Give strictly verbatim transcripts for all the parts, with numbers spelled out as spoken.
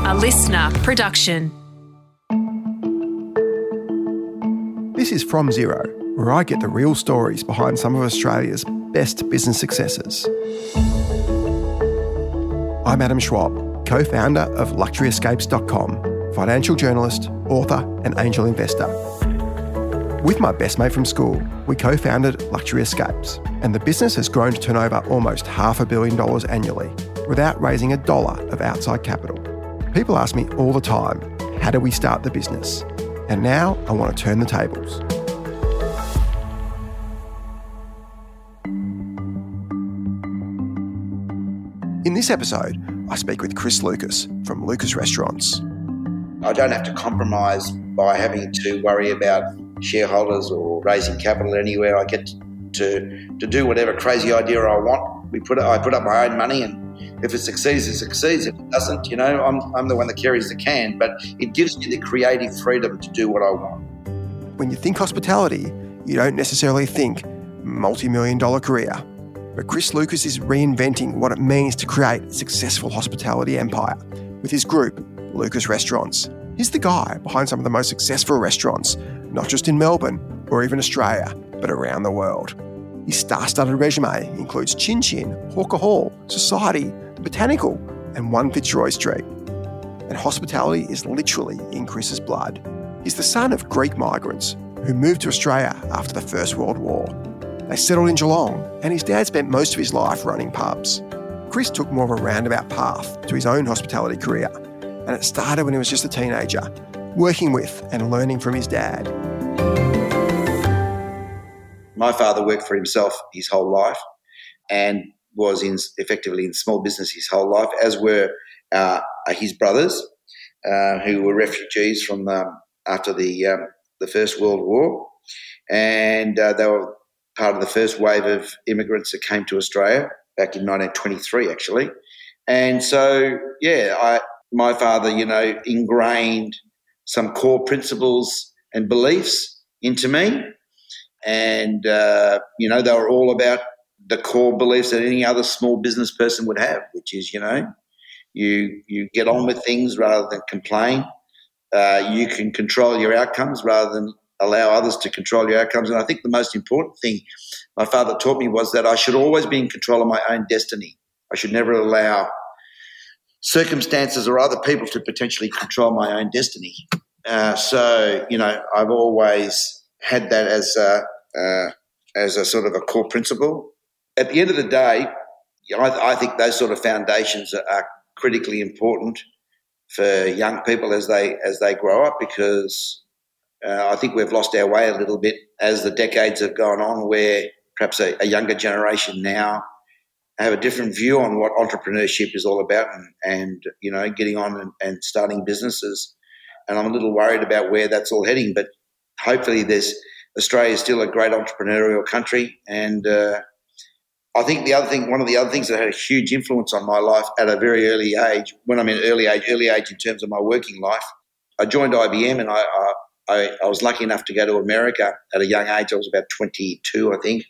A listener production. This is From Zero, where I get the real stories behind some of Australia's best business successes. I'm Adam Schwab, co-founder of luxury escapes dot com, financial journalist, author and angel investor. With my best mate from school, we co-founded Luxury Escapes, and the business has grown to turn over almost half a billion dollars annually without raising a dollar of outside capital. People ask me all the time, how do we start the business? And now I want to turn the tables. In this episode, I speak with Chris Lucas from Lucas Restaurants. I don't have to compromise by having to worry about shareholders or raising capital anywhere. I get to to do whatever crazy idea I want. We put I put up my own money, and if it succeeds, it succeeds. If it doesn't, you know, I'm I'm the one that carries the can. But it gives me the creative freedom to do what I want. When you think hospitality, you don't necessarily think multi-million dollar career. But Chris Lucas is reinventing what it means to create a successful hospitality empire with his group, Lucas Restaurants. He's the guy behind some of the most successful restaurants, not just in Melbourne or even Australia, but around the world. His star-studded resume includes Chin Chin, Hawker Hall, Society, The Botanical, and One Fitzroy Street. And hospitality is literally in Chris's blood. He's the son of Greek migrants who moved to Australia after the First World War. They settled in Geelong, and his dad spent most of his life running pubs. Chris took more of a roundabout path to his own hospitality career, and it started when he was just a teenager, working with and learning from his dad. My father worked for himself his whole life and was in effectively in small business his whole life, as were uh, his brothers, uh, who were refugees from um, after the um, the First World War, and uh, they were part of the first wave of immigrants that came to Australia back in nineteen twenty-three, actually. And so, yeah, I. My father, you know, ingrained some core principles and beliefs into me. And, uh, you know, they were all about the core beliefs that any other small business person would have, which is, you know, you you get on with things rather than complain. Uh, you can control your outcomes rather than allow others to control your outcomes. And I think the most important thing my father taught me was that I should always be in control of my own destiny. I should never allow circumstances or other people to potentially control my own destiny. Uh, so, you know, I've always had that as a, uh, as a sort of a core principle. At the end of the day, you know, I, I think those sort of foundations are, are critically important for young people as they as they grow up, because uh, I think we've lost our way a little bit as the decades have gone on, where perhaps a, a younger generation now have a different view on what entrepreneurship is all about, and, and you know, getting on and, and starting businesses. And I'm a little worried about where that's all heading. But hopefully, there's Australia is still a great entrepreneurial country. And uh, I think the other thing, one of the other things that had a huge influence on my life at a very early age, when I mean early age, early age in terms of my working life, I joined I B M, and I I, I was lucky enough to go to America at a young age. I was about twenty-two, I think,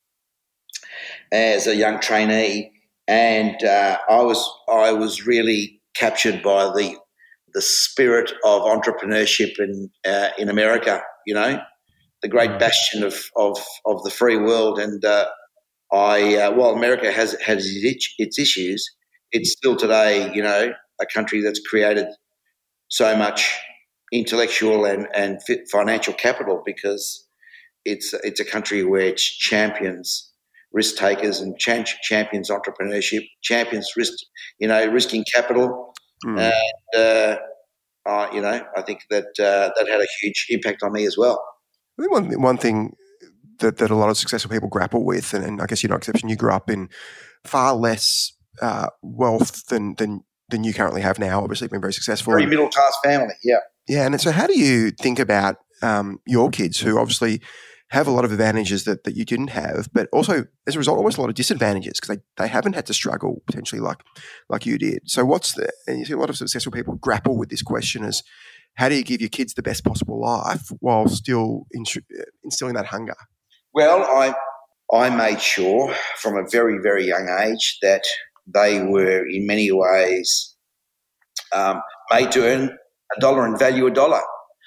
as a young trainee, and uh, I was I was really captured by the the spirit of entrepreneurship in uh, in America. You know, the great bastion of of, of the free world. And uh, I, uh, while America has has its issues, it's still today, you know, a country that's created so much intellectual and and financial capital, because it's it's a country where it champions risk takers and champions entrepreneurship, champions risk, you know, risking capital. Mm. And, uh, uh, you know, I think that uh, that had a huge impact on me as well. I think one, one thing that, that a lot of successful people grapple with, and, and I guess you're no exception, you grew up in far less uh, wealth than, than than you currently have now, obviously been very successful. Very middle-class family, yeah. Yeah, and so how do you think about um, your kids who obviously have a lot of advantages that, that you didn't have, but also as a result, almost a lot of disadvantages because they, they haven't had to struggle potentially like like you did. So what's the, and you see a lot of successful people grapple with this question as how do you give your kids the best possible life while still instilling that hunger? Well, I I made sure from a very, very young age that they were in many ways um, made to earn a dollar and value a dollar.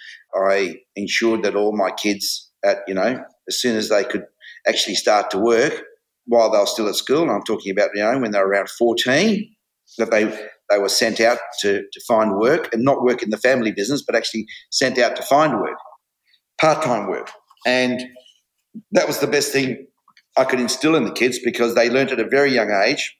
I ensured that all my kids, at you know, as soon as they could actually start to work while they were still at school, and I'm talking about you know when they were around fourteen, that they they were sent out to to find work, and not work in the family business, but actually sent out to find work, part-time work. And that was the best thing I could instill in the kids, because they learnt at a very young age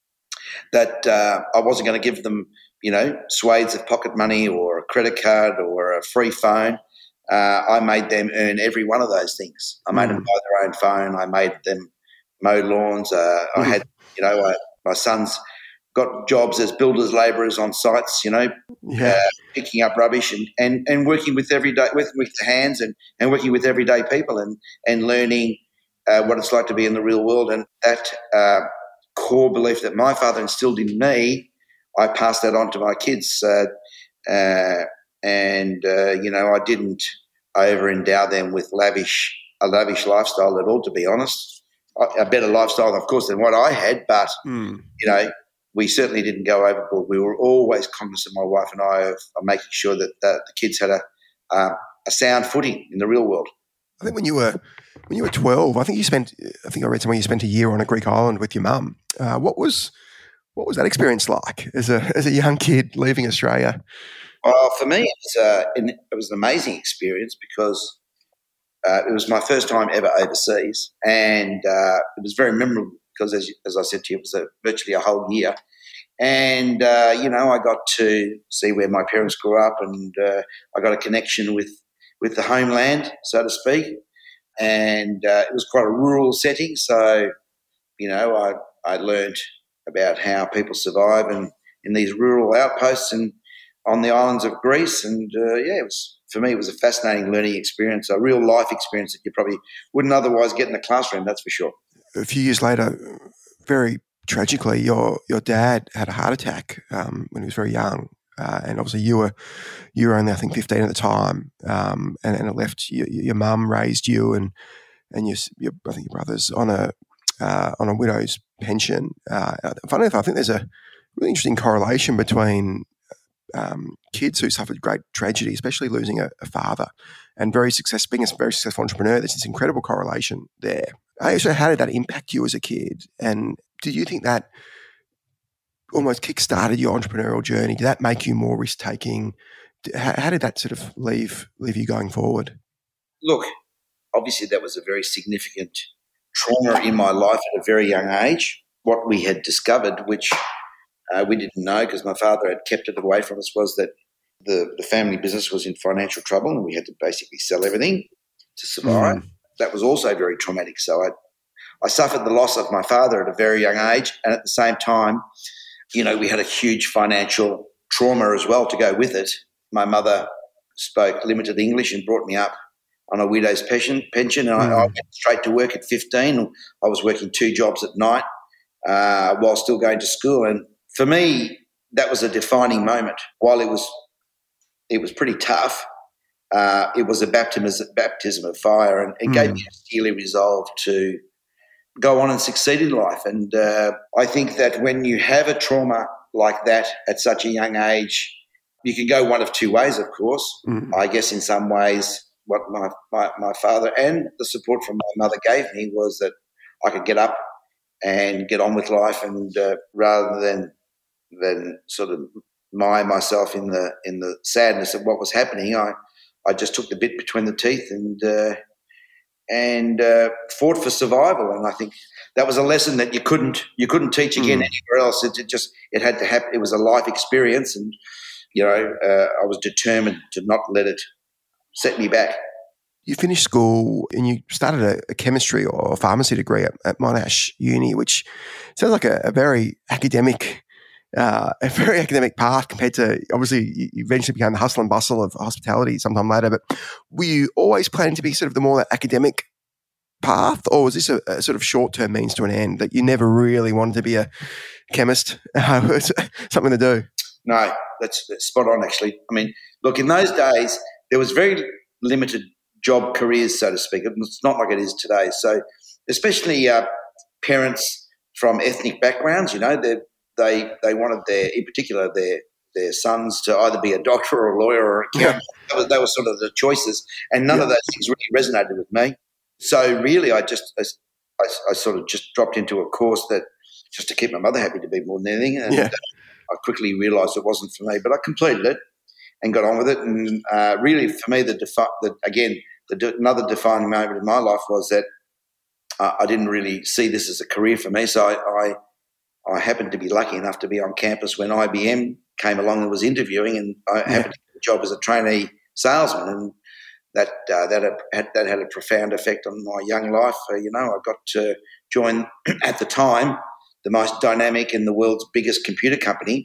that uh, I wasn't going to give them, you know, swathes of pocket money or a credit card or a free phone. Uh, I made them earn every one of those things. I made mm. them buy their own phone. I made them mow lawns. Uh, mm. I had, you know, I, my sons got jobs as builders, labourers on sites, you know, yeah. uh, picking up rubbish and, and, and working with everyday with with the hands and, and working with everyday people and and learning uh, what it's like to be in the real world. And that uh, core belief that my father instilled in me, I passed that on to my kids. Uh, uh, and uh, you know, I didn't over endow them with lavish a lavish lifestyle at all, to be honest. A better lifestyle, of course, than what I had, but mm. you know. We certainly didn't go overboard. We were always cognizant, my wife and I, of, of making sure that, that the kids had a uh, a sound footing in the real world. I think when you were when you were twelve, I think you spent. I think I read somewhere you spent a year on a Greek island with your mum. Uh, what was what was that experience like as a as a young kid leaving Australia? Well, for me, it was, uh, it was an amazing experience because uh, it was my first time ever overseas, and uh, it was very memorable. Because, as, as I said to you, it was a, virtually a whole year. And, uh, you know, I got to see where my parents grew up, and uh, I got a connection with, with the homeland, so to speak. And uh, it was quite a rural setting. So, you know, I, I learned about how people survive in, in these rural outposts and on the islands of Greece. And, uh, yeah, it was for me, it was a fascinating learning experience, a real life experience that you probably wouldn't otherwise get in the classroom, that's for sure. A few years later, very tragically, your your dad had a heart attack um, when he was very young, uh, and obviously you were you were only I think fifteen at the time, um, and, and it left your, your mum raised you and and your, your I think your brothers on a uh, on a widow's pension. Uh, funny enough, I think there's a really interesting correlation between um, kids who suffered great tragedy, especially losing a, a father, and very success being a very successful entrepreneur. There's this incredible correlation there. So how did that impact you as a kid? And did you think that almost kick-started your entrepreneurial journey? Did that make you more risk-taking? How, how did that sort of leave leave you going forward? Look, obviously that was a very significant trauma in my life at a very young age. What we had discovered, which uh, we didn't know because my father had kept it away from us, was that the, the family business was in financial trouble and we had to basically sell everything to survive. Mm. That was also very traumatic. So I, I suffered the loss of my father at a very young age, and at the same time, you know, we had a huge financial trauma as well to go with it. My mother spoke limited English and brought me up on a widow's pension, pension and mm. I, I went straight to work at fifteen. I was working two jobs at night uh, while still going to school, and for me, that was a defining moment. While it was, it was pretty tough. Uh, it was a baptism, baptism of fire, and it mm. gave me a steely resolve to go on and succeed in life. And uh, I think that when you have a trauma like that at such a young age, you can go one of two ways, of course. Mm. I guess in some ways what my, my, my father and the support from my mother gave me was that I could get up and get on with life, and uh, rather than than sort of mire myself in the in the sadness of what was happening, I I just took the bit between the teeth and uh, and uh, fought for survival. And I think that was a lesson that you couldn't you couldn't teach again mm. anywhere else. It, it just it had to happen. It was a life experience, and you know uh, I was determined to not let it set me back. You finished school and you started a, a chemistry or a pharmacy degree at, at Monash Uni, which sounds like a, a very academic. Uh, a very academic path compared to, obviously, you eventually became the hustle and bustle of hospitality sometime later, but were you always planning to be sort of the more that academic path, or was this a, a sort of short-term means to an end that you never really wanted to be a chemist? Uh, something to do? No, that's, that's spot on, actually. I mean, look, in those days, there was very limited job careers, so to speak. It's not like it is today. So especially uh, parents from ethnic backgrounds, you know, they're They they wanted their, in particular, their their sons to either be a doctor or a lawyer or a accountant. That was, that was sort of the choices, and none yeah. of those things really resonated with me. So really, I just I, I, I sort of just dropped into a course that just to keep my mother happy to be more than anything, and yeah. I quickly realised it wasn't for me. But I completed it and got on with it. And uh, really, for me, the, defi- the again, the de- another defining moment in my life was that uh, I didn't really see this as a career for me. So I, I I happened to be lucky enough to be on campus when I B M came along and was interviewing, and I yeah. happened to get a job as a trainee salesman, and that uh, that had that had a profound effect on my young life. Uh, you know, I got to join at the time the most dynamic in the world's biggest computer company,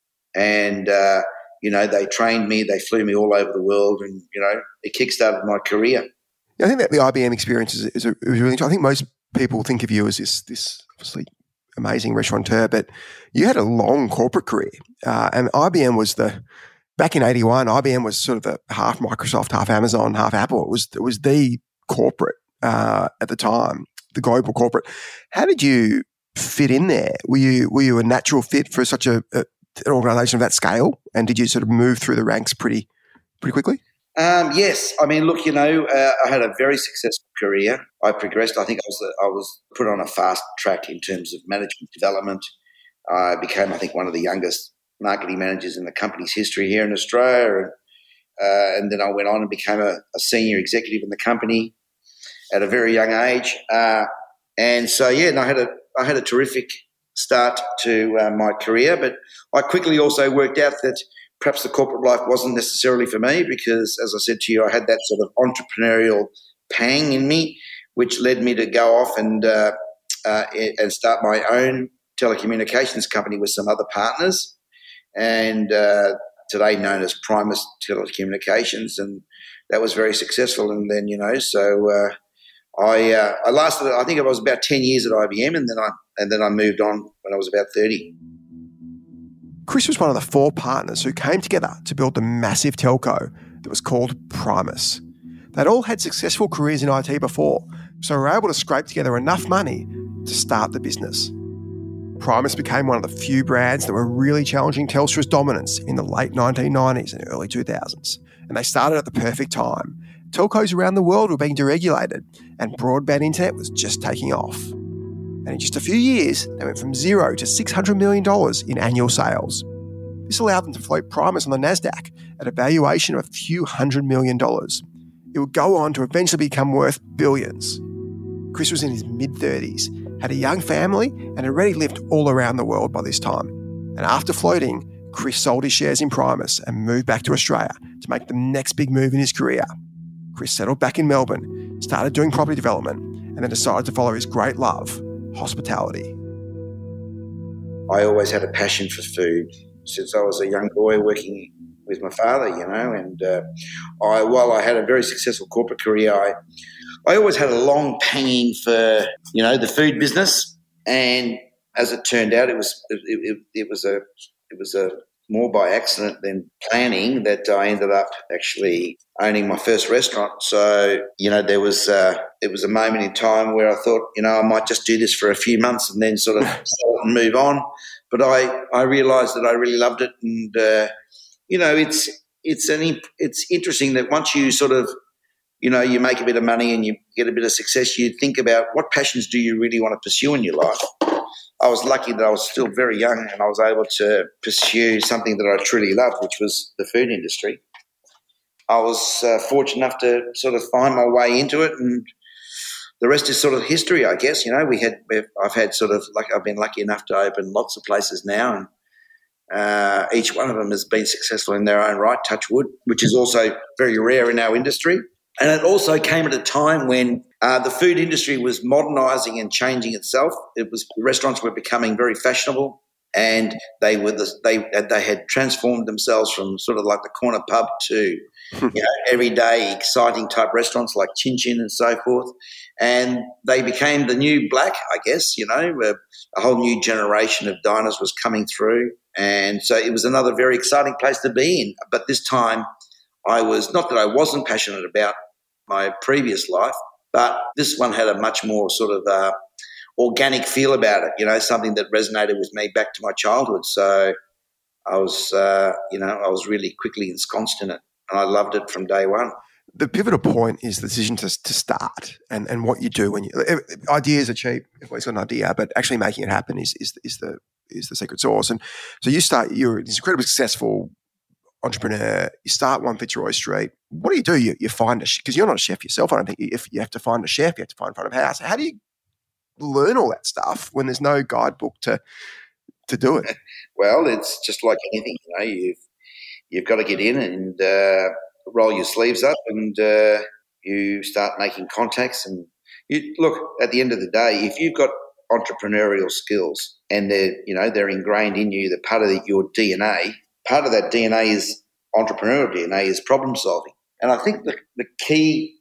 and uh, you know they trained me, they flew me all over the world, and you know it kickstarted my career. Yeah, I think that the I B M experience is, is, a, is really. I think most people think of you as this this obviously amazing restaurateur, but you had a long corporate career, uh, and I B M was the back in eighty-one. I B M was sort of the half Microsoft, half Amazon, half Apple. It was it was the corporate uh, at the time, the global corporate. How did you fit in there? Were you were you a natural fit for such a, a an organisation of that scale, and did you sort of move through the ranks pretty pretty quickly? Um, yes, I mean, look, you know, uh, I had a very successful career. I progressed. I think I was I was put on a fast track in terms of management development. I became, I think, one of the youngest marketing managers in the company's history here in Australia, and, uh, and then I went on and became a, a senior executive in the company at a very young age. Uh, and so, yeah, and I had a I had a terrific start to uh, my career, but I quickly also worked out that perhaps the corporate life wasn't necessarily for me because, as I said to you, I had that sort of entrepreneurial pang in me, which led me to go off and uh, uh, and start my own telecommunications company with some other partners, and uh, today known as Primus Telecommunications, and that was very successful. And then, you know, so uh, I uh, I lasted, I think it was about ten years at I B M, and then I and then I moved on when I was about thirty. Chris was one of the four partners who came together to build the massive telco that was called Primus. They'd all had successful careers in I T before, so were able to scrape together enough money to start the business. Primus became one of the few brands that were really challenging Telstra's dominance in the late nineteen nineties and early two thousands, and they started at the perfect time. Telcos around the world were being deregulated, and broadband internet was just taking off. And in just a few years, they went from zero to six hundred million dollars in annual sales. This allowed them to float Primus on the NASDAQ at a valuation of a few hundred million dollars. It would go on to eventually become worth billions. Chris was in his mid-thirties, had a young family, and had already lived all around the world by this time. And after floating, Chris sold his shares in Primus and moved back to Australia to make the next big move in his career. Chris settled back in Melbourne, started doing property development, and then decided to follow his great love, hospitality. I always had a passion for food since I was a young boy working with my father, you know, and uh, I, while I had a very successful corporate career, I, I always had a long panging for, you know, the food business. And as it turned out, it was it, it, it was a it was a more by accident than planning that I ended up actually owning my first restaurant. So, you know, there was uh, it was a moment in time where I thought, you know, I might just do this for a few months and then sort of sell it and move on. But I, I realised that I really loved it, and uh, you know, it's it's an it's interesting that once you sort of, you know, you make a bit of money and you get a bit of success, you think about what passions do you really want to pursue in your life. I was lucky that I was still very young and I was able to pursue something that I truly loved, which was the food industry. I was uh, fortunate enough to sort of find my way into it, and the rest is sort of history, I guess. You know, we had I've had sort of like I've been lucky enough to open lots of places now, and uh, each one of them has been successful in their own right, touch wood, which is also very rare in our industry. And it also came at a time when uh, the food industry was modernising and changing itself. It was restaurants were becoming very fashionable, and they were the, they they had transformed themselves from sort of like the corner pub to you know everyday exciting type restaurants like Chin Chin and so forth. And they became the new black, I guess. You know, a, a whole new generation of diners was coming through, and so it was another very exciting place to be in. But this time, I was not that I wasn't passionate about my previous life, but this one had a much more sort of uh, organic feel about it, you know, something that resonated with me back to my childhood. So I was, uh, you know, I was really quickly ensconced in it, and I loved it from day one. The pivotal point is the decision to, to start and, and what you do when you ideas are cheap. Everybody's got an idea, but actually making it happen is is is the is the secret sauce. And so you start. You're this incredibly successful entrepreneur. You start One Fitzroy Street. What do you do? You you find a because you're not a chef yourself. I don't think if you have to find a chef, you have to find front of house. How do you learn all that stuff when there's no guidebook to to do it? Well, it's just like anything, you know. You've you've got to get in and. Uh, roll your sleeves up and uh, you start making contacts. And you look, at the end of the day, if you've got entrepreneurial skills and they're, you know, they're ingrained in you, they're part of the, your D N A, part of that D N A is entrepreneurial D N A is problem solving. And I think the, the key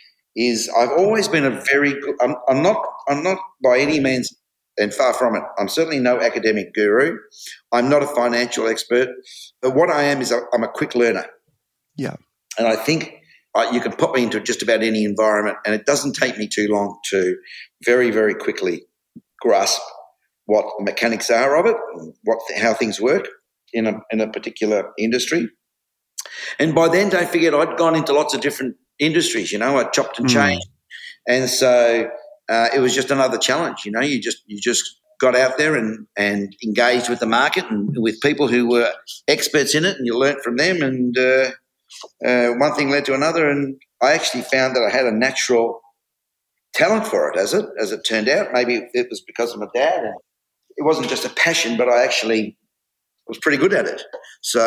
is I've always been a very good, I'm, I'm not, I'm not by any means, and far from it, I'm certainly no academic guru. I'm not a financial expert, but what I am is a, I'm a quick learner. Yeah. And I think uh, you can put me into just about any environment and it doesn't take me too long to very, very quickly grasp what the mechanics are of it, what how things work in a in a particular industry. And by then, don't forget, I'd gone into lots of different industries, you know, I chopped and changed. Mm. And so uh, it was just another challenge, you know, you just you just got out there and, and engaged with the market and with people who were experts in it, and you learnt from them, and uh, Uh, one thing led to another, and I actually found that I had a natural talent for it, as it as it turned out. Maybe it was because of my dad, and it wasn't just a passion, but I actually was pretty good at it. So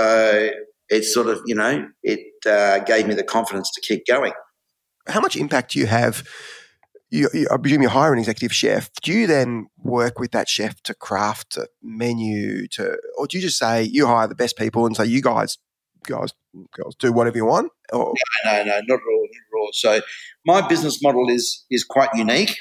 it sort of, you know, it uh, gave me the confidence to keep going. How much impact do you have? You, you, I presume you hire an executive chef. Do you then work with that chef to craft a menu, to, or do you just say you hire the best people and say you guys? Guys, girls, do whatever you want? Or? No, no, no, not at all, not at all. So my business model is is quite unique.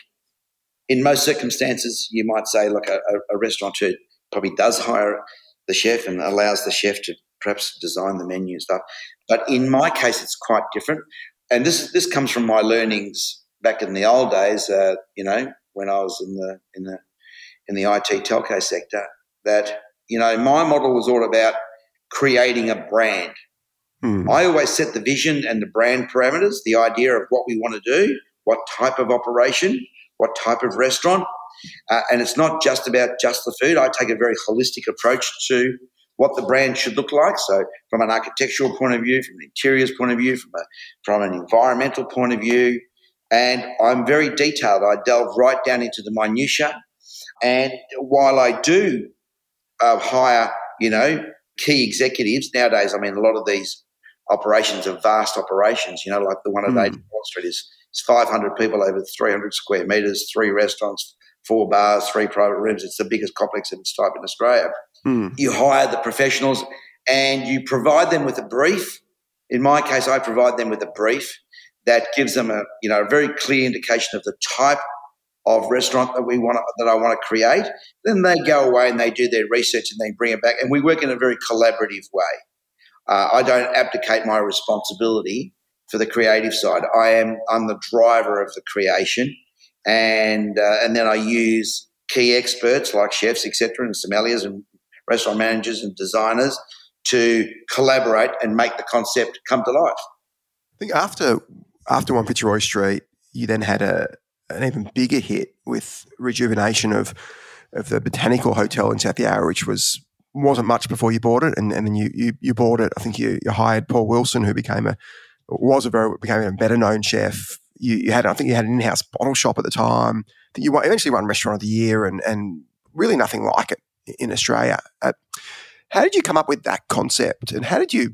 In most circumstances, you might say, like a, a restaurateur probably does hire the chef and allows the chef to perhaps design the menu and stuff. But in my case, it's quite different. And this this comes from my learnings back in the old days. Uh, you know, when I was in the in the in the I T telco sector, that you know my model was all about creating a brand. Hmm. I always set the vision and the brand parameters, the idea of what we want to do, what type of operation, what type of restaurant. Uh, and it's not just about just the food. I take a very holistic approach to what the brand should look like. So from an architectural point of view, from an interiors point of view, from a, from an environmental point of view. And I'm very detailed. I delve right down into the minutiae. And while I do uh, hire, you know, key executives nowadays, I mean, a lot of these operations are vast operations, you know, like the one at mm. eight Wall Street is, is five hundred people over three hundred square metres, three restaurants, four bars, three private rooms. It's the biggest complex of its type in Australia. Mm. You hire the professionals and you provide them with a brief. In my case, I provide them with a brief that gives them a, you know, a very clear indication of the type of restaurant that we want to, that I want to create. Then they go away and they do their research and they bring it back, and we work in a very collaborative way. Uh, I don't abdicate my responsibility for the creative side. I am I'm the driver of the creation, and uh, and then I use key experts like chefs, et cetera, and sommeliers and restaurant managers and designers to collaborate and make the concept come to life. I think after after One Fitzroy Street, you then had a an even bigger hit with rejuvenation of of the Botanical Hotel in South Yarra, which was wasn't much before you bought it, and, and then you, you you bought it. I think you, you hired Paul Wilson, who became a was a very became a better known chef. You, you had I think you had an in-house bottle shop at the time. I think you eventually won Restaurant of the Year, and and really nothing like it in Australia. Uh, how did you come up with that concept, and how did you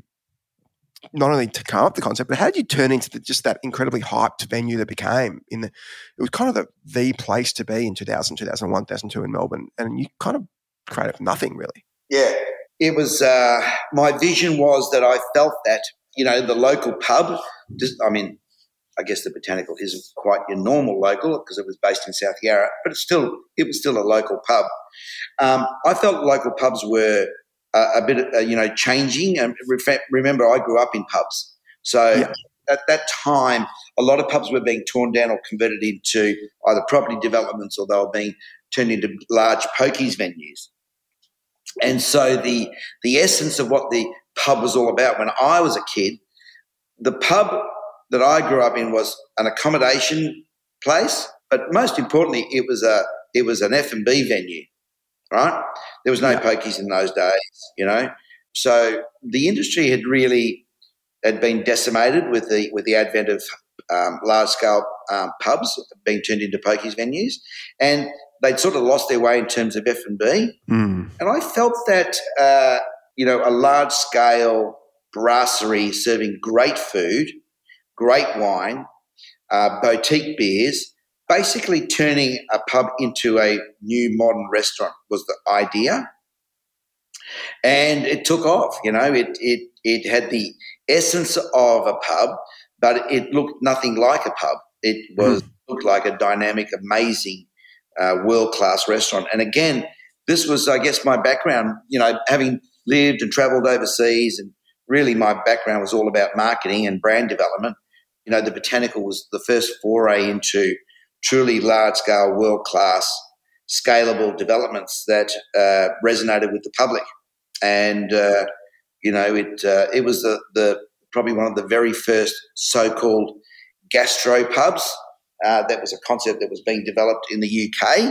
not only to come up with the concept, but how did you turn into the, just that incredibly hyped venue that became in the, it was kind of the, the place to be in two thousand, two thousand one, two thousand two in Melbourne, and you kind of created nothing really. Yeah, it was, uh, my vision was that I felt that, you know, the local pub, just, I mean, I guess the Botanical isn't quite your normal local because it was based in South Yarra, but it's still, it was still a local pub. Um, I felt local pubs were a bit, uh, you know, changing. And remember, I grew up in pubs. So yeah. At that time, a lot of pubs were being torn down or converted into either property developments, or they were being turned into large pokies venues. And so the the essence of what the pub was all about when I was a kid, the pub that I grew up in was an accommodation place, but most importantly, it was a it was an F and B venue, right? There was no yeah. pokies in those days, you know. So the industry had really had been decimated with the with the advent of um, large scale um, pubs being turned into pokies venues, and they'd sort of lost their way in terms of F and B. Mm. And I felt that uh, you know a large scale brasserie serving great food, great wine, uh, boutique beers, basically turning a pub into a new modern restaurant was the idea. And it took off, you know, it it it had the essence of a pub, but it looked nothing like a pub. It was mm. looked like a dynamic, amazing, uh, world-class restaurant. And again, this was, I guess, my background, you know, having lived and travelled overseas, and really my background was all about marketing and brand development. You know, the Botanical was the first foray into truly large-scale, world-class, scalable developments that uh, resonated with the public. And, uh, you know, it uh, it was the, the probably one of the very first so-called gastro pubs. Uh, that was a concept that was being developed in the U K,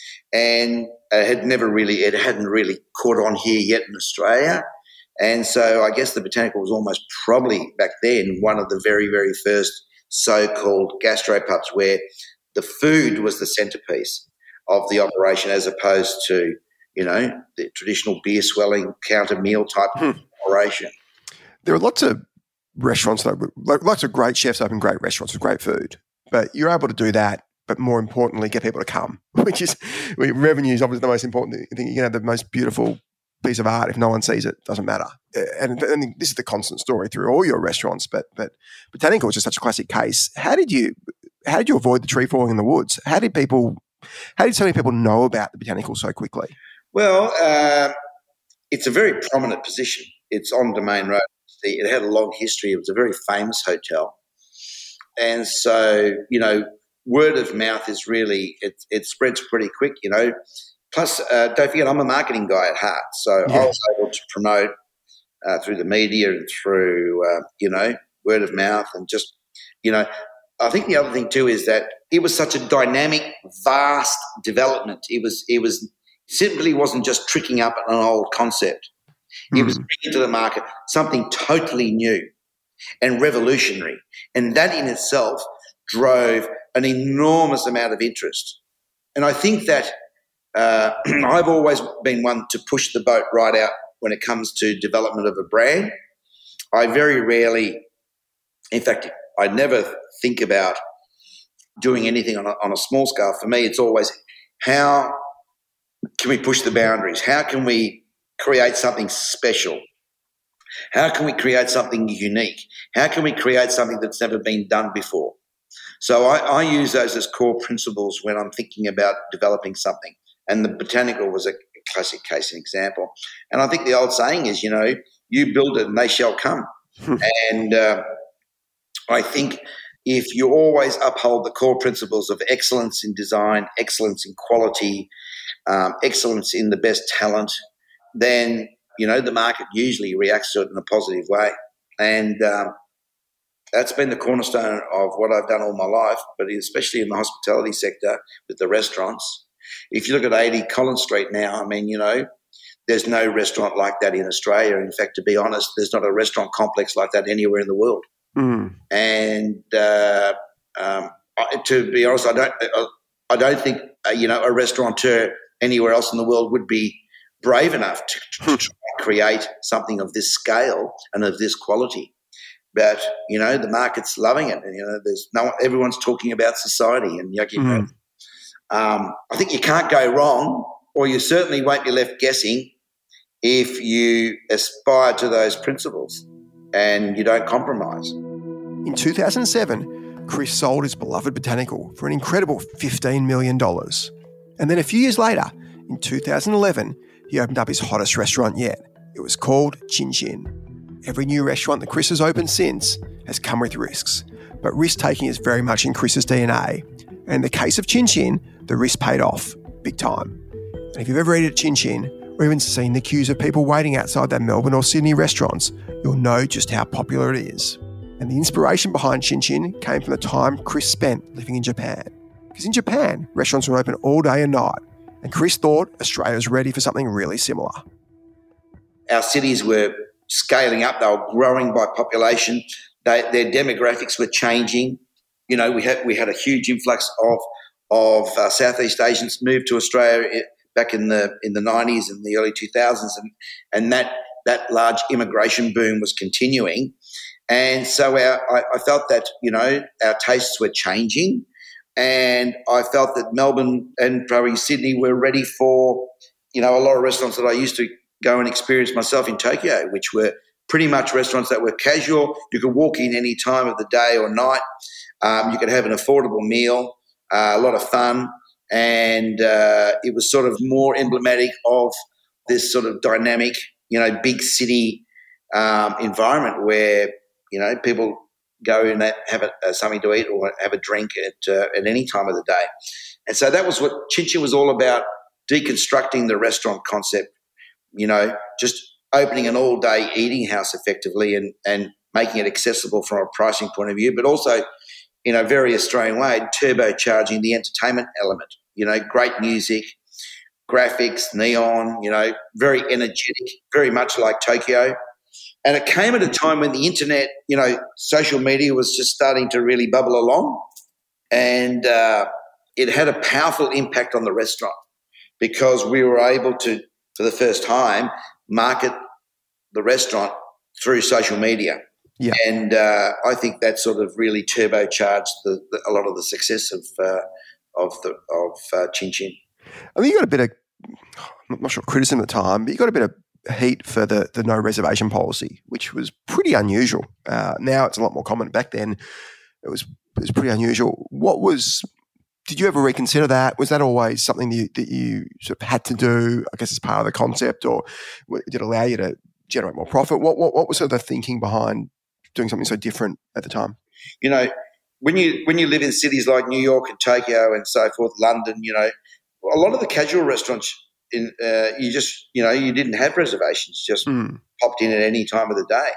and it had never really, it hadn't really caught on here yet in Australia. And so I guess the Botanical was almost probably back then one of the very, very first so-called gastro pubs where the food was the centrepiece of the operation, as opposed to, you know, the traditional beer swelling counter meal type hmm. operation. There are lots of restaurants, though, lots of great chefs open great restaurants with great food, but you're able to do that, but more importantly, get people to come, which is revenue is obviously the most important thing. You can have the most beautiful piece of art. If no one sees it, doesn't matter. And, and this is the constant story through all your restaurants, but but Botanical is just such a classic case. How did you how did you avoid the tree falling in the woods? How did people, how did so many people know about the Botanical so quickly? Well, uh, it's a very prominent position. It's on Domain Road. It had a long history. It was a very famous hotel. And so, you know, word of mouth is really, it, it spreads pretty quick, you know. Plus, uh, don't forget, I'm a marketing guy at heart. So yeah. I was able to promote uh, through the media and through, uh, you know, word of mouth, and just, you know, I think the other thing too is that it was such a dynamic, vast development. It was, it was, simply wasn't just tricking up an old concept. It was bringing to the market something totally new and revolutionary. And that in itself drove an enormous amount of interest. And I think that uh, I've always been one to push the boat right out when it comes to development of a brand. I very rarely, in fact, I never think about doing anything on a, on a small scale. For me, it's always how can we push the boundaries? How can we create something special? How can we create something unique? How can we create something that's never been done before? So I, I use those as core principles when I'm thinking about developing something. And the Botanical was a classic case and example. And I think the old saying is, you know, you build it and they shall come. and uh, I think if you always uphold the core principles of excellence in design, excellence in quality, um, excellence in the best talent, then, you know, the market usually reacts to it in a positive way. And um, that's been the cornerstone of what I've done all my life, but especially in the hospitality sector with the restaurants. If you look at eighty Collins Street now, I mean, you know, there's no restaurant like that in Australia. In fact, to be honest, there's not a restaurant complex like that anywhere in the world. Mm. And uh, um, to be honest, I don't, I don't think, uh, you know, a restaurateur anywhere else in the world would be brave enough to, to try and create something of this scale and of this quality. But, you know, the market's loving it. And, you know, there's no everyone's talking about society. And, you know, mm. um, I think you can't go wrong, or you certainly won't be left guessing if you aspire to those principles and you don't compromise. In two thousand seven, Chris sold his beloved Botanical for an incredible fifteen million dollars. And then a few years later, in two thousand eleven, he opened up his hottest restaurant yet. It was called Chin Chin. Every new restaurant that Chris has opened since has come with risks, but risk-taking is very much in Chris's D N A. And in the case of Chin Chin, the risk paid off big time. And if you've ever eaten at Chin Chin, or even seen the queues of people waiting outside their Melbourne or Sydney restaurants, you'll know just how popular it is. And the inspiration behind Chin Chin came from the time Chris spent living in Japan. Because in Japan, restaurants were open all day and night, and Chris thought Australia was ready for something really similar. Our cities were scaling up, they were growing by population, they, their demographics were changing. You know, we had we had a huge influx of of uh, Southeast Asians moved to Australia back in the in the nineties and the early two thousands, and and that that large immigration boom was continuing, and so our, I, I felt that you know our tastes were changing, and I felt that Melbourne and probably Sydney were ready for you know a lot of restaurants that I used to go and experience myself in Tokyo, which were pretty much restaurants that were casual. You could walk in any time of the day or night. Um, you could have an affordable meal, uh, a lot of fun, and uh, it was sort of more emblematic of this sort of dynamic, you know, big city um, environment where, you know, people go and have a, uh, something to eat or have a drink at, uh, at any time of the day. And so that was what Chin Chin was all about, deconstructing the restaurant concept, you know, just opening an all-day eating house effectively and, and making it accessible from a pricing point of view, but also in a very Australian way, turbocharging the entertainment element, you know, great music, graphics, neon, you know, very energetic, very much like Tokyo. And it came at a time when the internet, you know, social media was just starting to really bubble along, and uh, it had a powerful impact on the restaurant because we were able to, for the first time, market the restaurant through social media. Yeah. And uh, I think that sort of really turbocharged the, the, a lot of the success of uh, of the of uh, Chin Chin. I mean, you got a bit of, I'm not sure criticism at the time, but you got a bit of heat for the the no reservation policy, which was pretty unusual. Uh, now it's a lot more common. Back then, it was it was pretty unusual. What was? Did you ever reconsider that? Was that always something that you, that you sort of had to do, I guess, as part of the concept, or did it allow you to generate more profit? What what what was sort of the thinking behind doing something so different at the time? You know, when you when you live in cities like New York and Tokyo and so forth, London, you know, a lot of the casual restaurants in uh, you just you know you didn't have reservations, just mm. popped in at any time of the day,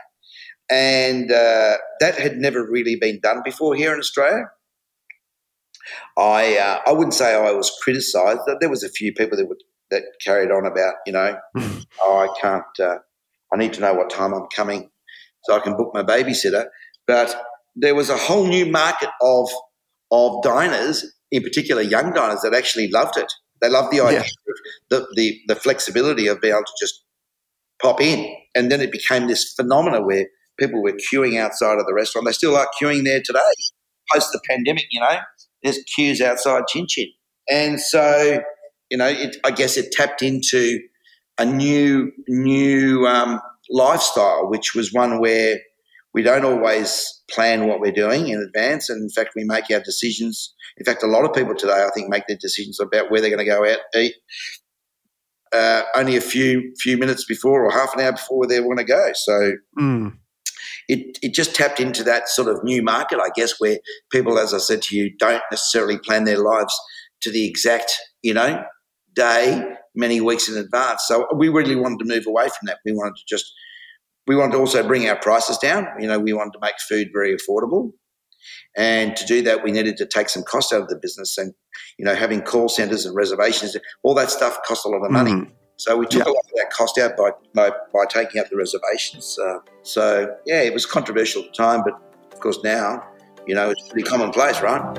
and uh, that had never really been done before here in Australia. I uh, I wouldn't say I was criticised. There was a few people that would that carried on about you know, oh I can't, uh, I need to know what time I'm coming so I can book my babysitter. But there was a whole new market of of diners, in particular young diners, that actually loved it. They loved the idea yeah. of the, the the flexibility of being able to just pop in, and then it became this phenomena where people were queuing outside of the restaurant. They still are queuing there today, post the pandemic. You know, there's queues outside Chin Chin, and so you know, it, I guess it tapped into a new new. Um, lifestyle, which was one where we don't always plan what we're doing in advance, and in fact we make our decisions. In fact, a lot of people today, I think, make their decisions about where they're going to go out and eat uh, only a few few minutes before or half an hour before they want to go. So mm. it it just tapped into that sort of new market, I guess, where people, as I said to you, don't necessarily plan their lives to the exact, you know, day many weeks in advance. So we really wanted to move away from that. We wanted to just, we wanted to also bring our prices down. You know, we wanted to make food very affordable. And to do that, we needed to take some cost out of the business. And, you know, having call centres and reservations, all that stuff cost a lot of money. Mm. So we took yeah. a lot of that cost out by by, by taking out the reservations. Uh, so, yeah, it was controversial at the time, but of course now, you know, it's pretty commonplace, right?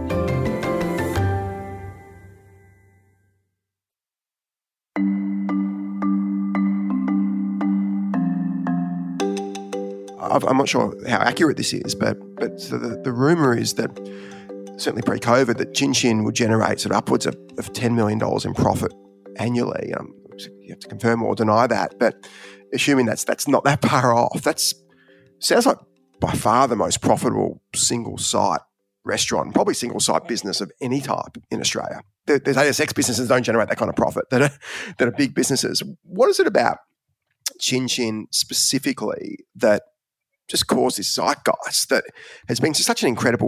I'm not sure how accurate this is, but but so the, the rumour is that certainly pre-COVID that Chin Chin would generate sort of upwards of, of ten million dollars in profit annually. Um, you have to confirm or deny that, but assuming that's that's not that far off, that's sounds like by far the most profitable single site restaurant, probably single site business of any type in Australia. There, there's A S X businesses that don't generate that kind of profit that are that are big businesses. What is it about Chin Chin specifically that just caused this zeitgeist that has been such an incredible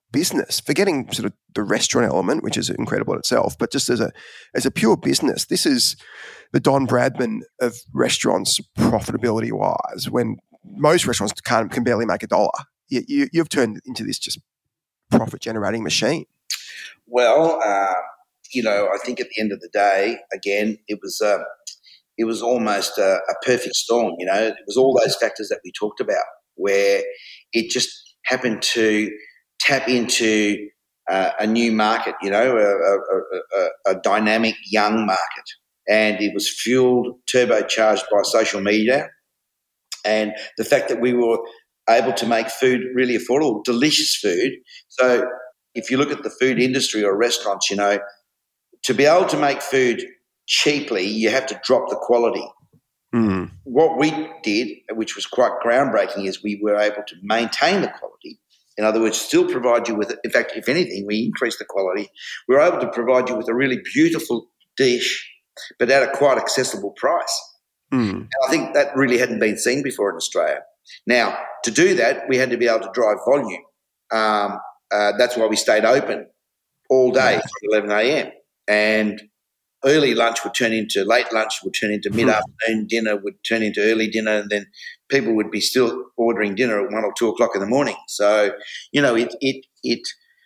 business, forgetting sort of the restaurant element, which is incredible in itself, but just as a as a pure business, this is the Don Bradman of restaurants profitability wise, when most restaurants can't, can barely make a dollar. You, you, you've turned into this just profit generating machine. Well, uh, you know, I think at the end of the day, again, it was uh, it was almost a, a perfect storm. You know, it was all those factors that we talked about, where it just happened to tap into uh, a new market. You know, a, a, a, a dynamic young market, and it was fueled, turbocharged by social media, and the fact that we were able to make food really affordable, delicious food. So if you look at the food industry or restaurants, you know, to be able to make food cheaply, you have to drop the quality. Mm. What we did, which was quite groundbreaking, is we were able to maintain the quality. In other words, still provide you with, in fact, if anything, we increased the quality. We were able to provide you with a really beautiful dish, but at a quite accessible price. Mm. And I think that really hadn't been seen before in Australia. Now, to do that, we had to be able to drive volume. Um, uh, that's why we stayed open all day from eleven a.m. And early lunch would turn into late lunch, would turn into mid-afternoon dinner, would turn into early dinner, and then people would be still ordering dinner at one or two o'clock in the morning. So, you know, it it it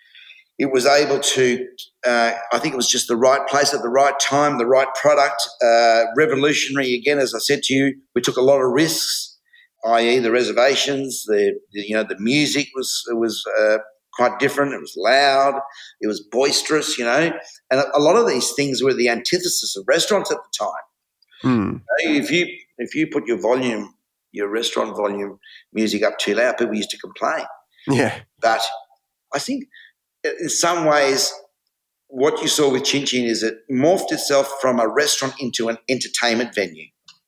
it was able to. Uh, I think it was just the right place at the right time, the right product. Uh, revolutionary again, as I said to you, we took a lot of risks. that is, the reservations, the, the you know the music was was uh, quite different. It was loud, it was boisterous, you know, and a, a lot of these things were the antithesis of restaurants at the time. Mm. You know, if you if you put your volume, your restaurant volume music up too loud, people used to complain. Yeah, but I think in some ways, what you saw with Chin Chin is it morphed itself from a restaurant into an entertainment venue.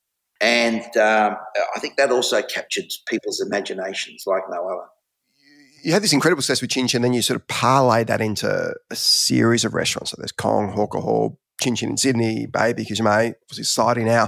And um, I think that also captured people's imaginations like no other. You had this incredible success with Chin Chin, then you sort of parlayed that into a series of restaurants. So there's Kong, Hawker Hall, Chin Chin in Sydney, Baby Kijame, obviously Society now.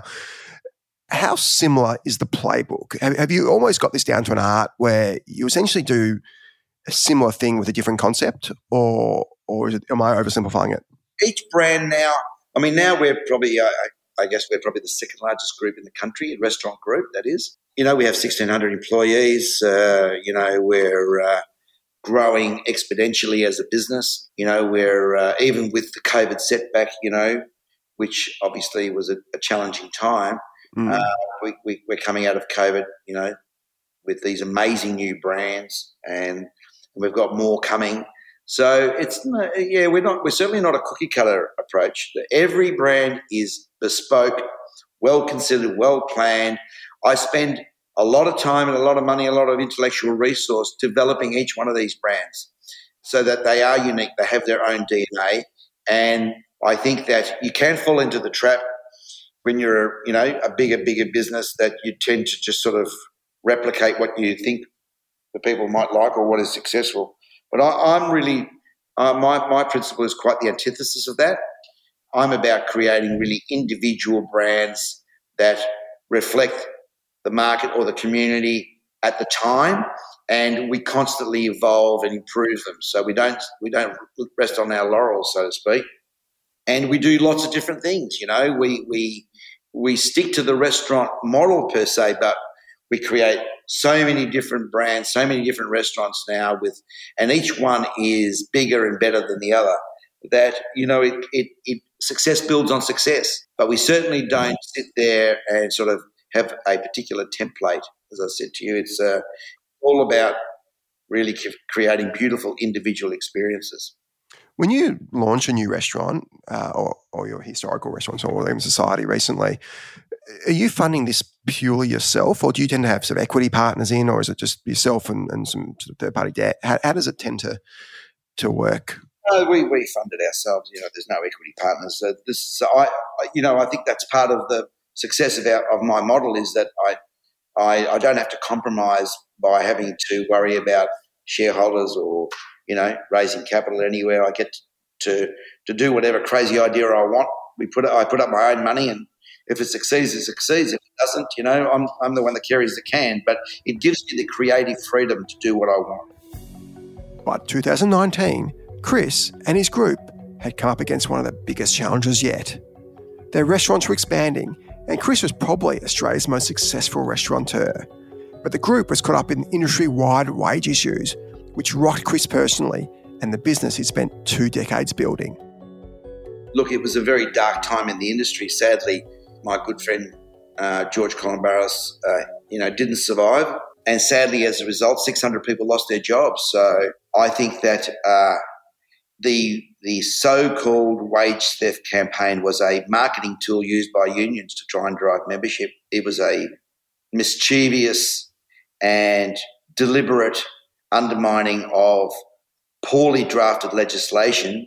How similar is the playbook? Have, have you almost got this down to an art where you essentially do a similar thing with a different concept, or or is it, am I oversimplifying it? Each brand now, I mean, now we're probably, uh, I guess we're probably the second largest group in the country, restaurant group, that is. You know, we have sixteen hundred employees. Uh, you know, we're uh, growing exponentially as a business. You know, we're, uh, even with the COVID setback, you know, which obviously was a, a challenging time, mm. uh, we, we, we're coming out of COVID, you know, with these amazing new brands, and we've got more coming. So it's, yeah, we're not, we're certainly not a cookie cutter approach. Every brand is bespoke, well considered, well planned. I spend a lot of time and a lot of money, a lot of intellectual resource developing each one of these brands so that they are unique. They have their own D N A. And I think that you can fall into the trap when you're, you know, a bigger, bigger business, that you tend to just sort of replicate what you think the people might like or what is successful. But I, I'm really, uh, my, my principle is quite the antithesis of that. I'm about creating really individual brands that reflect the market or the community at the time, and we constantly evolve and improve them. So we don't we don't rest on our laurels, so to speak. And we do lots of different things. You know, we we we stick to the restaurant model per se, but we create so many different brands, so many different restaurants now, with, and each one is bigger and better than the other. That, you know, it, it, it success builds on success, but we certainly don't sit there and sort of have a particular template. As I said to you, it's uh, all about really creating beautiful individual experiences. When you launch a new restaurant, uh, or, or your historical restaurants, or even Society recently, are you funding this purely yourself, or do you tend to have some equity partners in, or is it just yourself and, and some sort of third-party debt? How, how does it tend to to work? No, we, we fund it ourselves. You know, there's no equity partners. So this, so I, you know, I think that's part of the success of our, of my model, is that I, I, I don't have to compromise by having to worry about shareholders or, you know, raising capital anywhere. I get to to do whatever crazy idea I want. We put I put up my own money, and if it succeeds, it succeeds. If it doesn't, you know, I'm I'm the one that carries the can. But it gives me the creative freedom to do what I want. By two thousand nineteen, Chris and his group had come up against one of the biggest challenges yet. Their restaurants were expanding, and Chris was probably Australia's most successful restaurateur. But the group was caught up in industry-wide wage issues, which rocked Chris personally and the business he'd spent two decades building. Look, it was a very dark time in the industry. Sadly, my good friend uh, George Columbaris, uh, you know, didn't survive, and sadly, as a result, six hundred people lost their jobs. So I think that uh, the the so-called wage theft campaign was a marketing tool used by unions to try and drive membership. It was a mischievous and deliberate undermining of poorly drafted legislation,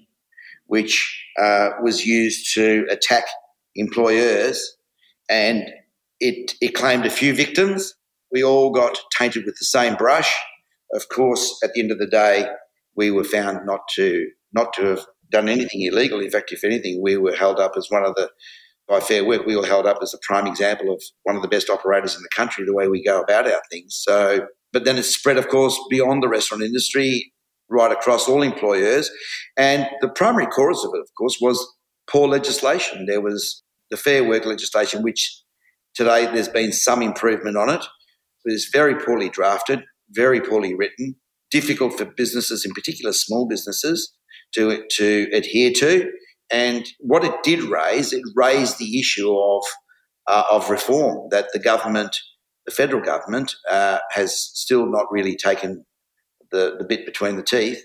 which uh, was used to attack employers, and it, it claimed a few victims. We all got tainted with the same brush. Of course, at the end of the day, we were found not to not to have done anything illegal. In fact, if anything, we were held up as one of the, by Fair Work, we were held up as a prime example of one of the best operators in the country, the way we go about our things. So, but then it spread, of course, beyond the restaurant industry, right across all employers. And the primary cause of it, of course, was poor legislation. There was the Fair Work legislation, which today there's been some improvement on it. It was very poorly drafted, very poorly written, difficult for businesses, in particular small businesses, to, to adhere to. And what it did raise, it raised the issue of uh, of reform that the government, the federal government, uh, has still not really taken the, the bit between the teeth.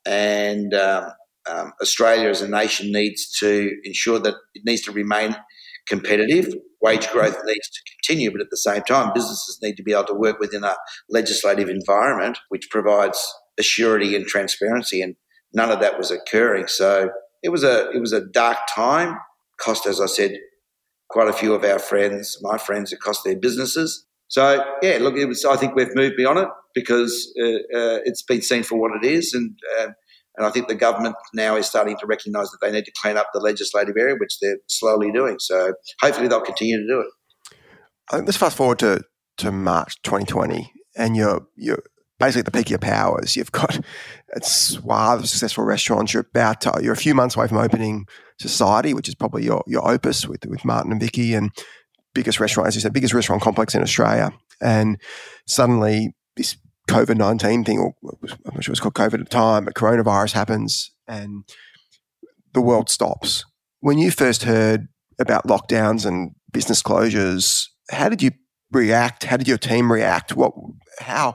And um, um, Australia as a nation needs to ensure that it needs to remain competitive. Wage growth needs to continue, but at the same time, businesses need to be able to work within a legislative environment which provides assurity and transparency, and none of that was occurring. So it was a it was a dark time. Cost, as I said, quite a few of our friends, my friends, it cost their businesses. So yeah, look, it was. I think we've moved beyond it because uh, uh, it's been seen for what it is, and uh, and I think the government now is starting to recognise that they need to clean up the legislative area, which they're slowly doing. So hopefully they'll continue to do it. Uh, let's fast forward to, to March twenty twenty, and you're you're basically at the peak of your powers. You've got a swath of successful restaurants. You're about to, you're a few months away from opening Society, which is probably your your opus with with Martin and Vicky, and biggest restaurant, as you said, biggest restaurant complex in Australia. And suddenly this COVID nineteen thing, or I'm not sure it was called COVID at the time, but coronavirus happens and the world stops. When you first heard about lockdowns and business closures, how did you react? How did your team react? What, how,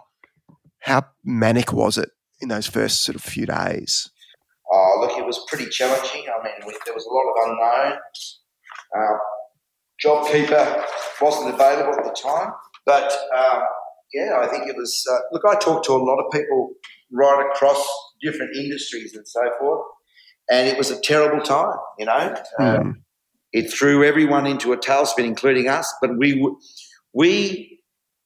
how manic was it in those first sort of few days? Oh, look, it was pretty challenging. I mean, we, there was a lot of unknowns. Uh, JobKeeper wasn't available at the time, but um, yeah, I think it was. Uh, look, I talked to a lot of people right across different industries and so forth, and it was a terrible time. You know, mm. um, it threw everyone into a tailspin, including us. But we, we,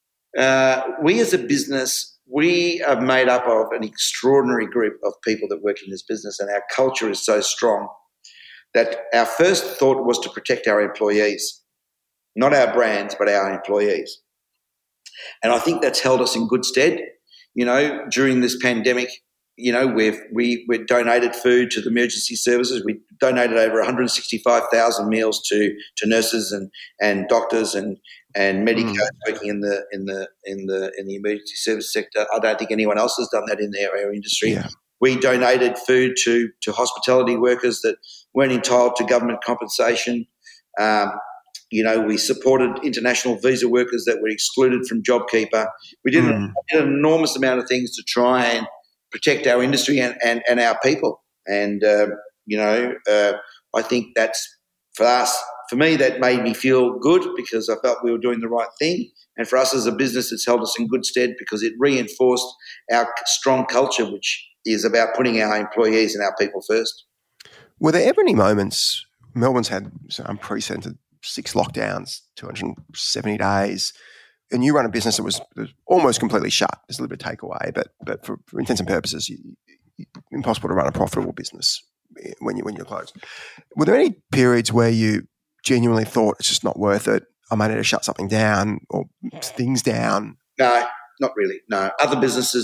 uh, we as a business, we are made up of an extraordinary group of people that work in this business, and our culture is so strong that our first thought was to protect our employees, not our brands, but our employees. And I think that's held us in good stead. You know, during this pandemic, you know, we've we we donated food to the emergency services. We donated over one hundred sixty-five thousand meals to to nurses and, and doctors and and medicos mm. working in the in the in the in the emergency service sector. I don't think anyone else has done that in their our industry. Yeah. We donated food to to hospitality workers that weren't entitled to government compensation. Um, you know, we supported international visa workers that were excluded from JobKeeper. We did, mm. did an enormous amount of things to try and protect our industry and, and, and our people. And, uh, you know, uh, I think that's, for us, for me, that made me feel good because I felt we were doing the right thing. And for us as a business, it's held us in good stead because it reinforced our strong culture, which is about putting our employees and our people first. Were there ever any moments, Melbourne's had unprecedented six lockdowns, two hundred seventy days, and you run a business that was, was almost completely shut. There's a little bit of takeaway, but but for, for intents and purposes, you, you, impossible to run a profitable business when, you, when you're closed. Were there any periods where you genuinely thought it's just not worth it, I might need to shut something down or things down? No, not really, no. Other businesses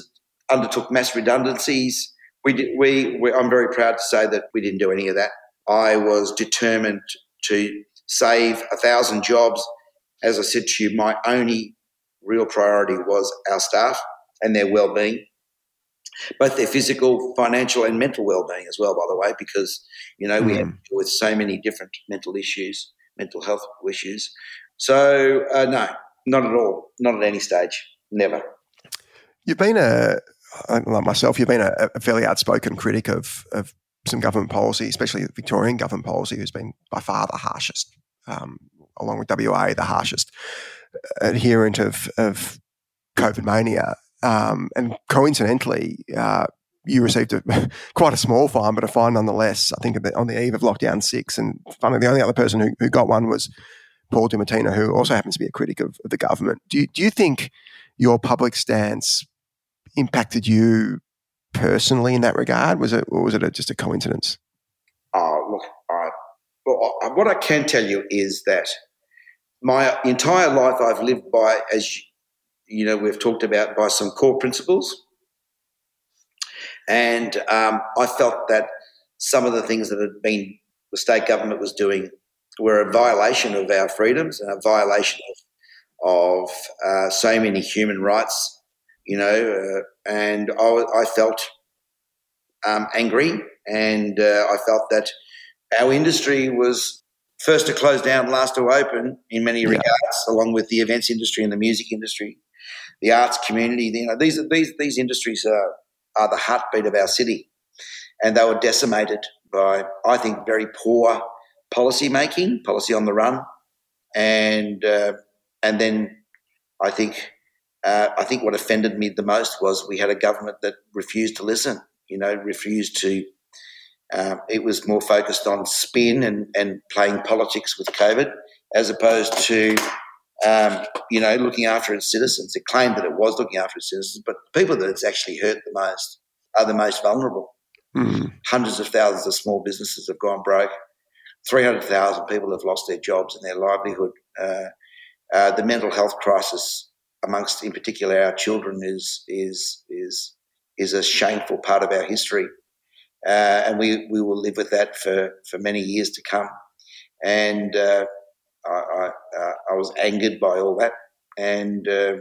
undertook mass redundancies. We did, we, we I'm very proud to say that we didn't do any of that. I was determined to save a thousand jobs. As I said to you, my only real priority was our staff and their well-being, both their physical, financial and mental well-being as well, by the way, because, you know, we mm. have to deal with so many different mental issues, mental health issues. So, uh, no, not at all, not at any stage, never. You've been a, like myself, you've been a, a fairly outspoken critic of, of some government policy, especially Victorian government policy, who's been by far the harshest, um, along with W A, the harshest adherent of, of COVID mania. Um, and coincidentally, uh, you received a, quite a small fine, but a fine nonetheless, I think on the eve of lockdown six. And finally, the only other person who, who got one was Paul Diamantina, who also happens to be a critic of, of the government. Do you, do you think your public stance impacted you personally in that regard? Was it, or was it a, just a coincidence? Oh, look, I, well, what I can tell you is that my entire life I've lived by, as you know, we've talked about, by some core principles. And um, I felt that some of the things that had been the state government was doing were a violation of our freedoms and a violation of, of uh, so many human rights, you know, uh, and I, I felt um, angry, and uh, I felt that our industry was first to close down, last to open in many yeah. regards, along with the events industry and the music industry, the arts community. You know, these these these industries are are the heartbeat of our city, and they were decimated by, I think, very poor policy making, policy on the run, and uh, and then I think uh, I think what offended me the most was we had a government that refused to listen. You know, refused to. Um, it was more focused on spin and, and playing politics with COVID, as opposed to, um, you know, looking after its citizens. It claimed that it was looking after its citizens, but the people that it's actually hurt the most are the most vulnerable. Mm. Hundreds of thousands of small businesses have gone broke. three hundred thousand people have lost their jobs and their livelihood. Uh, uh, the mental health crisis amongst, in particular, our children is is is is a shameful part of our history. Uh, and we, we will live with that for, for many years to come. And uh, I, I, uh, I was angered by all that, and uh,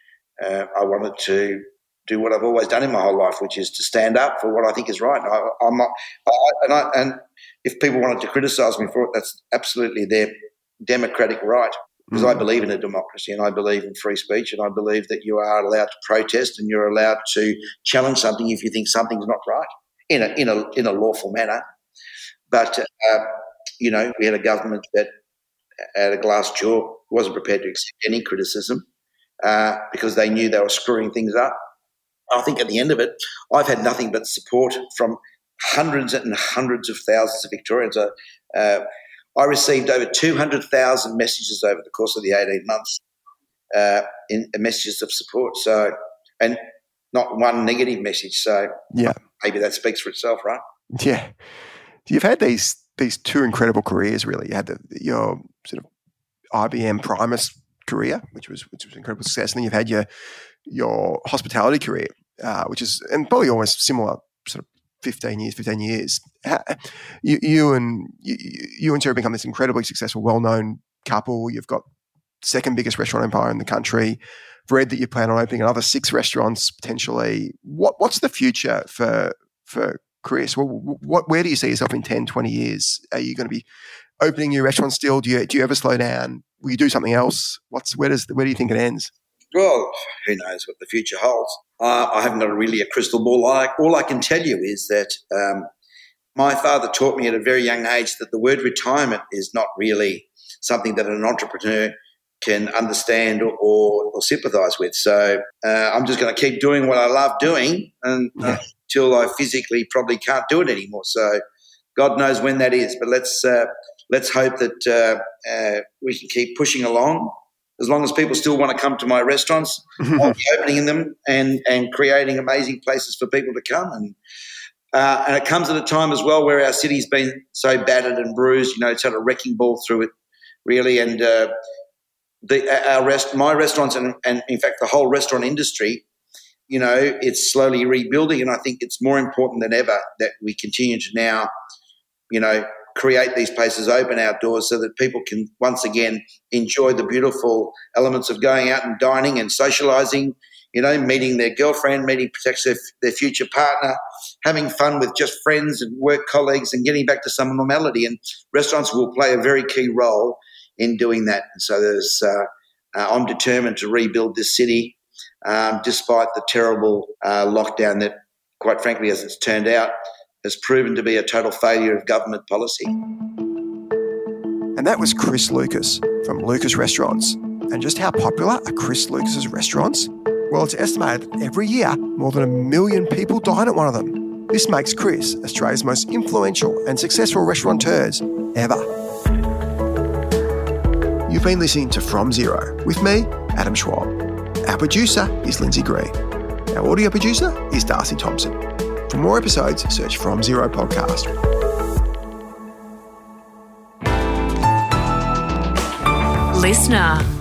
uh, I wanted to do what I've always done in my whole life, which is to stand up for what I think is right. And, I, I'm not, I, and, I, and if people wanted to criticise me for it, that's absolutely their democratic right, because mm. I believe in a democracy and I believe in free speech, and I believe that you are allowed to protest and you're allowed to challenge something if you think something's not right. In a in a in a lawful manner, but uh, you know, we had a government that had a glass jaw, wasn't prepared to accept any criticism uh, because they knew they were screwing things up. I think at the end of it, I've had nothing but support from hundreds and hundreds of thousands of Victorians. Uh, uh, I received over two hundred thousand messages over the course of the eighteen months, uh, in uh, messages of support. So, and not one negative message. So, yeah. Maybe that speaks for itself, right? Yeah. You've had these these two incredible careers, really. You had the, your sort of I B M Primus career, which was which was an incredible success, and then you've had your your hospitality career, uh, which is and probably almost similar, sort of fifteen years, fifteen years. You, you and you, you and Sarah become this incredibly successful, well known couple. You've got second biggest restaurant empire in the country. Read that you plan on opening another six restaurants potentially. What what's the future for for Chris? Well, what where do you see yourself in ten, twenty years? Are you going to be opening new restaurants still? Do you do you ever slow down? Will you do something else? What's where does where do you think it ends? Well, who knows what the future holds? Uh, I haven't got a really a crystal ball. I, all I can tell you is that um, my father taught me at a very young age that the word retirement is not really something that an entrepreneur can understand or, or, or sympathise with. So uh, I'm just going to keep doing what I love doing and, uh, until I physically probably can't do it anymore. So God knows when that is. But let's uh, let's hope that uh, uh, we can keep pushing along. As long as people still want to come to my restaurants, I'll be opening them and, and creating amazing places for people to come. And uh, and it comes at a time as well where our city's been so battered and bruised. You know, it's had a wrecking ball through it, really. And uh, The, our rest, my restaurants and, and, in fact, the whole restaurant industry, you know, it's slowly rebuilding. And I think it's more important than ever that we continue to now, you know, create these places, open our doors so that people can once again enjoy the beautiful elements of going out and dining and socialising, you know, meeting their girlfriend, meeting protects their, their future partner, having fun with just friends and work colleagues and getting back to some normality. And restaurants will play a very key role in doing that. And so there's, uh, uh, I'm determined to rebuild this city um, despite the terrible uh, lockdown that, quite frankly, as it's turned out, has proven to be a total failure of government policy. And that was Chris Lucas from Lucas Restaurants. And just how popular are Chris Lucas's restaurants? Well, it's estimated that every year more than a million people dine at one of them. This makes Chris Australia's most influential and successful restaurateurs ever. You've been listening to From Zero with me, Adam Schwab. Our producer is Lindsay Green. Our audio producer is Darcy Thompson. For more episodes, search From Zero Podcast. Listener.